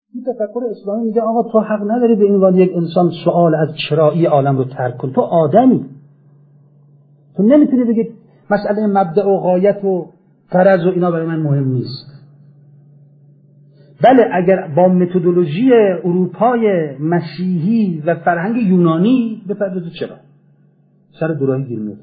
این تفکر اسلامی میگه آقا تو حق نداری به عنوان یک انسان سوال از چرایی عالم رو ترک کن. تو آدمی، تو نمیتونی بگی مسئله مبدأ و غایت و غرض و اینا برای من مهم نیست. بله اگر با متدولوژی اروپای مسیحی و فرهنگ یونانی بپردازی چرا سر دوراهی گیر میفتی.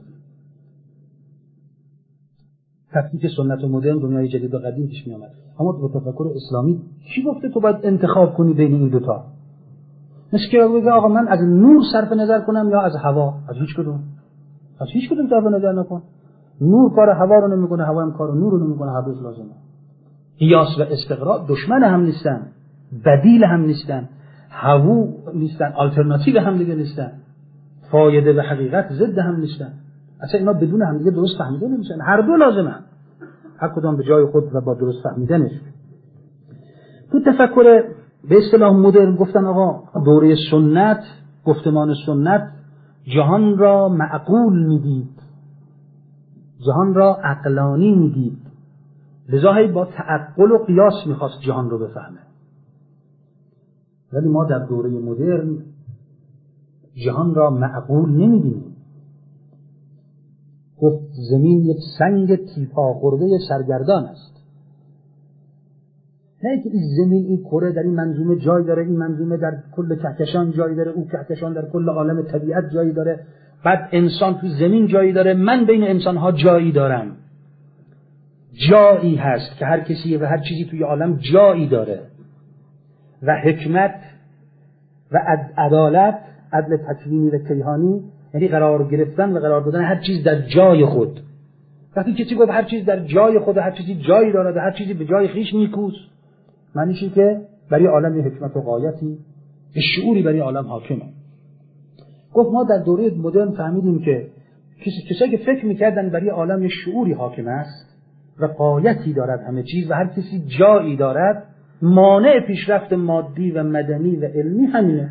تفکیک سنت و مدرن، دنیای جدید و قدیم پیش می آمد. اما با تفکر اسلامی کی گفته تو باید انتخاب کنی بین این دوتا؟ مثل که بگه آقا من از نور صرف نظر کنم یا از هوا؟ از هیچ کدوم صرف نظر نکن. نور کار هوا رو نمیکنه، هوا هم کار نور رو نمیکنه، هر دوش لازمه. قیاس و استقراء دشمن هم نیستن، بدیل هم نیستن، هوو نیستن، آلترناتیو هم دیگه نیستن، فایده و حقیقت ضد هم نیستن. اصلا اینا بدون هم دیگه درست فهمیده نمیشن. هر دو لازمه، هر کدام به جای خود و با درست فهمیدنش. تو تفکر به اصطلاح مدرن گفتن آقا دوره سنت، گفتمان سنت جهان را معقول میدید، جهان را عقلانی میدید، لذا با تعقل و قیاس میخواست جهان رو بفهمه. ولی ما در دوره مدرن جهان را معقول نمیبینیم. گفت زمین یک سنگ تیپا خورده سرگردان است. نه که این زمین، این کره در این منظومه جای داره، این منظومه در کل کهکشان جای داره، اون کهکشان در کل عالم طبیعت جایی داره، بعد انسان تو زمین جایی داره، من بین انسانها جایی دارم. جایی هست که هر کسی و هر چیزی توی عالم جایی داره و حکمت و عدالت، عدل تکوینی و کیهانی، یعنی قرار گرفتن و قرار دادن هر چیز در جای خود. وقتی کسی گفت هر چیز در جای خود، هر چیزی جایی دارد، هر چیزی به جای خویش نیکوست، معنیشه که برای عالم حکمت و غایتی، شعوری برای عالم حاکمه. گفت ما در دوره مدرن فهمیدیم که کسایی که فکر میکردن برای عالم یه شعوری حاکم است و غایتی دارد همه چیز و هر کسی جایی دارد، مانع پیشرفت مادی و مدنی و علمی همینه.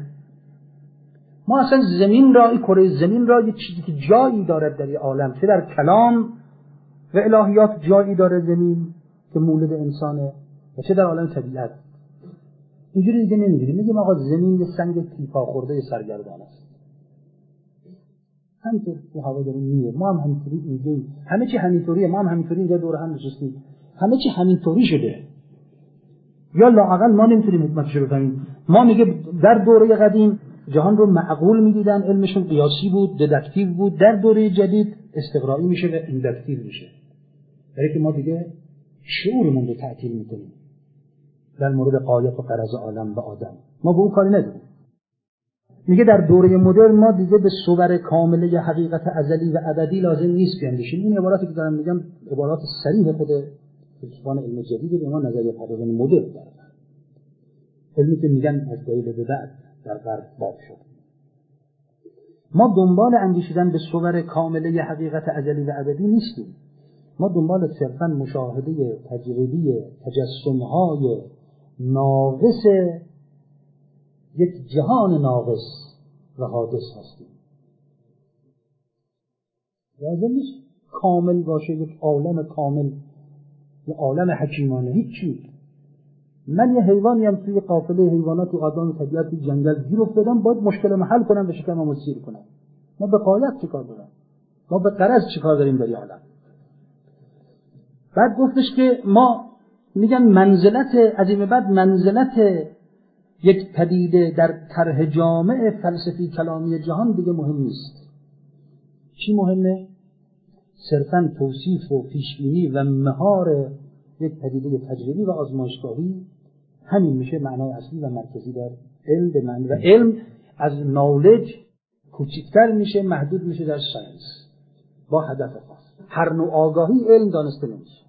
ما اصلا زمین را، این کره زمین را، یه چیزی که جایی دارد در عالم، چه در کلام و الهیات جایی داره زمین که مولد انسانه و چه در عالم طبیعت، اینجوری دیگه نمیگیریم. میگیم آقا زمین یه سنگ تیپا خورده سرگردان است. همینطور تو هوا داریم میره، ما هم همینطوری اینجاییم، همه چی همینطوریه، ما هم همینطوری اینجا دور هم نشستیم، همه چی همینطوری شده. یا لااقل ما نمیتونیم حکمتش رو بفهمیم. ما میگه در دوره قدیم جهان رو معقول میدیدن، علمشون قیاسی بود، ددکتیو بود. در دوره جدید استقرایی میشه و ایندکتیو میشه، برای که ما دیگه شعورمون رو تعطیل میکنیم در مورد غایت و غرض عالم و آدم. ما به اون کاری نداریم. میگه در دوره مدرن ما دیگه به صور کامله حقیقت ازلی و ابدی لازم نیست بیاندیشیم. این عباراتی که دارم میگم عبارات صریح خود فیلسوفان علم جدید به ما نظریه پردازان مدرن دارن. علمی که میگن از دایره به بعد در غرب باب شد. ما دنبال اندیشیدن به صور کامله حقیقت ازلی و ابدی نیستیم. ما دنبال صرفاً مشاهده تجربی تجسم‌های ناقص یک جهان ناقص و حادث هستیم. لازم نیست کامل باشه، یک عالم کامل، یک عالم حکیمانه، هیچی. من یه حیوانی هم توی قافله حیوانات و آدم طبیعت توی جنگل گیر افتادم، باید مشکل حل کنم و شکمم رو سیر کنم. ما به غایت چیکار داریم؟ ما به غرض چیکار داریم در عالم؟ بعد گفتش که ما میگن منزلت عظیم، بعد منزلت یک پدیده در طرح جامع فلسفی کلامی جهان دیگه مهم نیست. چی مهمه؟ صرفاً توصیف و پیشبینی و مهار یک پدیده تجربی و آزمایشگاهی، همین میشه معنای اصلی و مرکزی در علم. به معنی و علم از نالج کوچکتر میشه، محدود میشه در ساینس با هدف خاص. هر نوع آگاهی علم دانسته نمیشه.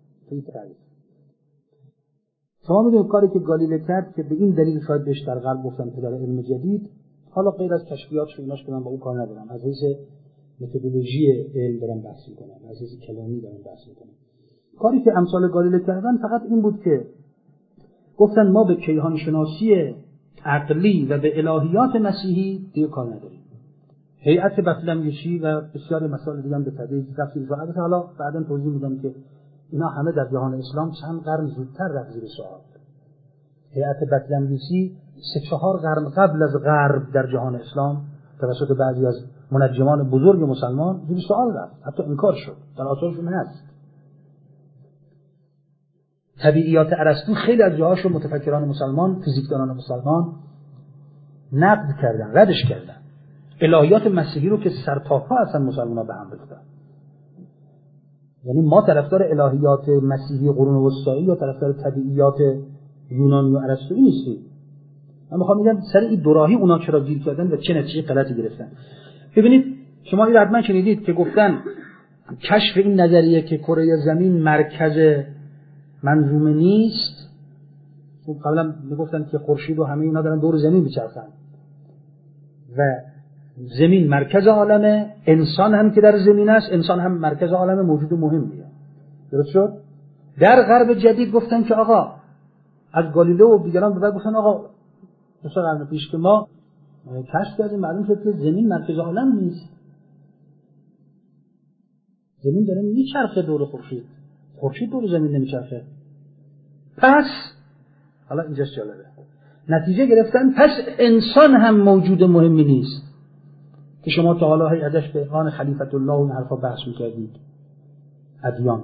شما میدونید کاری که گالیله کرد که به این دلیل شاید بهش در غرب گفتن پدر علم جدید، حالا غیر از کشفیاتش و ایناش که من با اون کار ندارم، از حیث متدولوژی علم دارم بحث میکنم، از حیث کلامی دارم بحث میکنم. کاری که امثال گالیله کردن فقط این بود که گفتن ما به کیهان شناسی عقلی و به الهیات مسیحی دیگه کار نداریم. هیئت بطلمیوسی و بسیاری مسائل دیگه هم به تدریج تفصیل شد. حالا بعداً توضیح میدم که اینا همه در جهان اسلام چند قرن زودتر رفت زیر سوال. هیئت بطلمیسی 3-4 قرن قبل از غرب در جهان اسلام توسط بعضی از منجمان بزرگ مسلمان زیر سوال رفت، حتی انکار شد، در آثارشون هست. طبیعیات ارسطو خیلی از جاهاش رو متفکران مسلمان، فیزیکدانان مسلمان نقد کردن، ردش کردن. الهیات مسیحی رو که سرتاپا اصلا مسلمان‌ها به هم ریختن. یعنی ما طرفدار الهیات مسیحی قرون وسطایی یا طرفدار طبیعیات یونانی و ارسطویی نیستیم. من میخوام بگم سر این دوراهی اونا چرا گیر کردن و چه نتیجه غلطی گرفتن. ببینید شما این حتما شنیدید که گفتن کشف این نظریه که کره زمین مرکز منظومه نیست. قبلا میگفتن که خورشید و همه اینا دارن دور زمین میچرخن و زمین مرکز عالمه، انسان هم که در زمین است، انسان هم مرکز عالمه، موجود مهمیه. درست شد؟ در غرب جدید گفتن که آقا از گالیله و دیگران به بعد گفتن آقا 2 قرن پیش که ما کشف کردیم معلوم شد که زمین مرکز عالم نیست. زمین داره میچرخه دور خورشید، خورشید دور زمین نمیچرخه. پس حالا اینجاست جالبه، نتیجه گرفتن پس انسان هم موجود مهمی نیست که شما تا حالا ازش به عنوان خلیفت الله این حرفا بحث می‌کردید. ادیان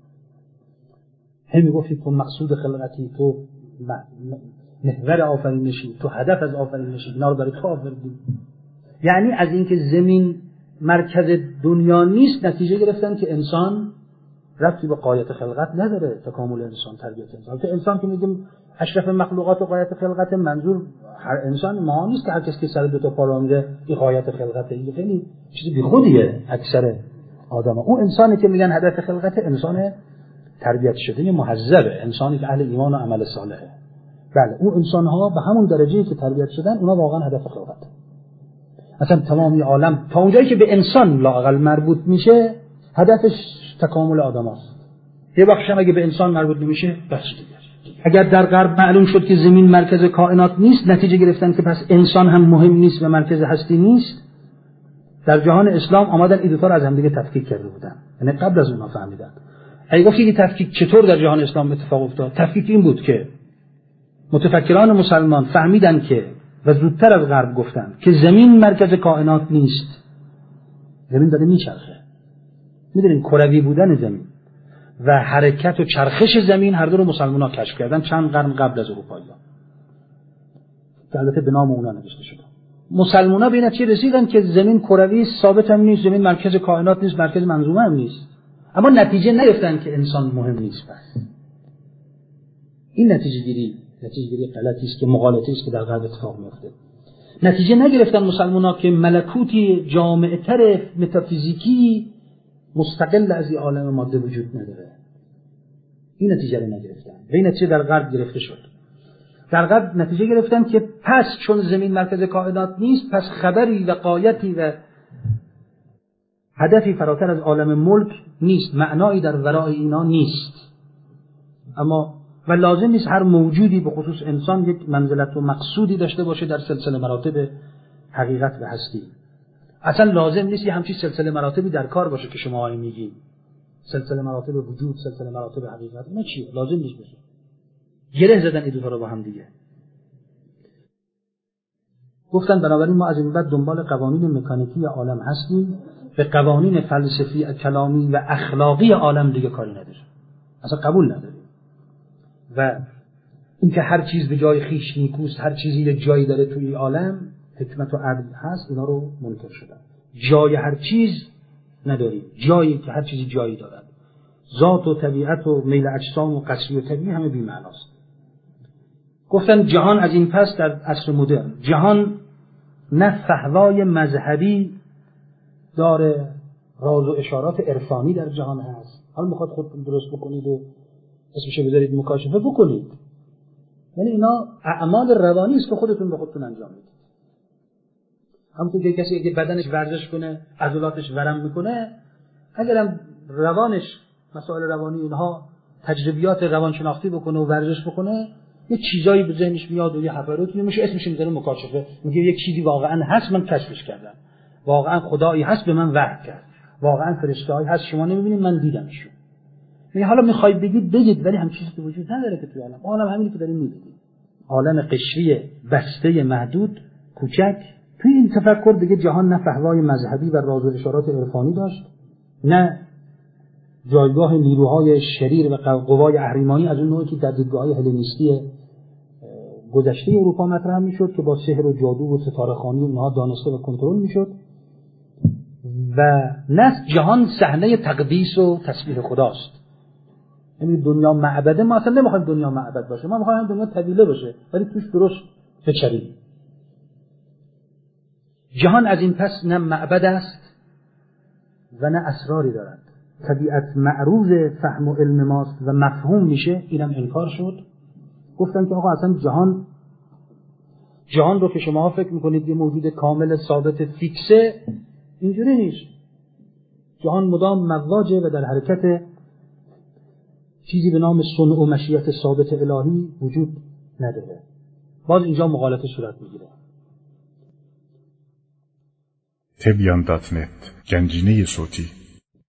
همین گفتید تو مقصود خلقتی، تو محور آفرینشی، تو هدف از آفرینشی، اینا رو برای تو آفریدیم. یعنی از اینکه زمین مرکز دنیا نیست نتیجه گرفتن که انسان ربطی به غایت خلقت نداره، تکامل انسان، تربیت انسان. که انسان که میگیم اشرف مخلوقات و غایت خلقت، منظور هر انسان ما نیست که هر کس که سر 2 تا پا را میره این غایت خلقته. این خیلی چیز بیخودیه. اکثر آدما اون انسانی که میگن هدف خلقت، انسان تربیت شده مهذبه، انسانی که اهل ایمان و عمل صالحه. بله اون انسان ها به همون درجه‌ای که تربیت شدن اونا واقعا هدف خلقت. اصلا تمامی عالم تا اونجایی که به انسان لااقل مربوط میشه هدفش تکامل آدم است. یه بخش هم اگه به انسان مربوط نمیشه بس دیگه. اگر در غرب معلوم شد که زمین مرکز کائنات نیست، نتیجه گرفتن که پس انسان هم مهم نیست و مرکز هستی نیست. در جهان اسلام آمدن این دو تا رو از هم دیگه تفکیک کرده بودن، یعنی قبل از اونها فهمیدن. اگه گفتی که تفکیک چطور در جهان اسلام اتفاق افتاد، تفکیک این بود که متفکران مسلمان فهمیدن که و زودتر از غرب گفتن که زمین مرکز کائنات نیست، زمین داره میچرخه. میدونین کروی بودن زمین و حرکت و چرخش زمین هر دو رو مسلمان‌ها کشف کردن چند قرن قبل از اروپایی‌ها، که البته به نام اونا نوشته شده. مسلمان‌ها به این نتیجه رسیدن که زمین کروی ثابت هم نیست، زمین مرکز کائنات نیست، مرکز منظومه هم نیست. اما نتیجه نگرفتن که انسان مهم نیست. پس این نتیجه گیری غلطی است که مغالطه است که در غرب اتفاق میفته. نتیجه نگرفتن مسلمان‌ها که ملکوتی جامع‌تر متافیزیکی مستقل از این عالم ماده وجود نداره. این نتیجه رو نگرفتن. به این نتیجه در غرب گرفته شد. در غرب نتیجه گرفتن که پس چون زمین مرکز کائنات نیست، پس خبری و غایتی و هدفی فراتر از عالم ملک نیست، معنایی در ورای اینا نیست. اما و لازم نیست هر موجودی به خصوص انسان یک منزلت و مقصودی داشته باشه در سلسله مراتب حقیقت و هستی. اصلا لازم نیست یه همچین سلسله مراتبی در کار باشه که شما میگید سلسله مراتب وجود، سلسله مراتب حقیقت. نه چیه؟ لازم نیست باشه. گره زدن این دو تا رو با هم دیگه. گفتن بنابراین ما از این بعد دنبال قوانین مکانیکی عالم هستیم، به قوانین فلسفی، کلامی و اخلاقی عالم دیگه کاری نداریم. اصلا قبول نداریم. و اینکه هر چیز به جای خویش نیکوست، هر چیزی یه جایی داره توی عالم، حکمت و عدل هست، اینا رو منکر شدن. جای هر چیز نداریم، جایی که هر چیزی جایی دارد. ذات و طبیعت و میل اجسام و قصری و طبیعی همه بی معناست. گفتن جهان از این پس در عصر مدرن جهان نه فهوای مذهبی داره، راز و اشارات عرفانی در جهان هست. حالا میخواد خودتون درست بکنید و اسمشو بذارید مکاشفه بکنید. یعنی اینا اعمال روانی است که خودتون به خودتون انجام میدید. همونطور که کسی اگه بدنش ورزش کنه، عضلاتش ورم میکنه، اگرم روانش مسائل روانی اینها تجربیات روانشناختی بکنه و ورزش بکنه، یه چیزایی به ذهنش میاد و یه حفراتی میشه، اسمش میذاره مکاشفه. میگه یک چیزی واقعا هست، من کشفش کردم. واقعا خدایی هست، به من وحی کرد. واقعا فرشته‌ای هست، شما نمیبینید، من دیدمشون. یعنی حالا میخواید بگید ولی هم چیزی که وجود نداره که توی عالم همینی که دارین میبینید. عالم قشری بسته محدود کوچک. توی این تفکر دیگه جهان نه فهوای مذهبی و راز و اشارات عرفانی داشت، نه جایگاه نیروهای شریر و قوای اهریمنی از اون نوعی که در دیدگاه‌های هلنیستی گذشته اروپا مطرح میشد که با سحر و جادو و ستاره‌خوانی اونها دانسته و کنترل میشد، و نه جهان صحنه تقدیس و تسبیح خداست. یعنی دنیا معبده، ما اصلا نمیخوایم دنیا معبد باشه، ما میخوایم دنیا طویله باشه ولی توش درست بچریم. جهان از این پس نه معبد است و نه اسراری دارد. طبیعت معروض فهم و علم ماست و مفهوم میشه، اینم انکار شد. گفتن که آقا اصلا جهان رو که شما فکر میکنید یه موجود کامل ثابت فیکسه، اینجوری نیست. جهان مدام مواجه و در حرکت، چیزی به نام صنع و مشیت ثابت الهی وجود نداره. باز اینجا مغالطه صورت میگیره. تبیان.net گنجینه صوتی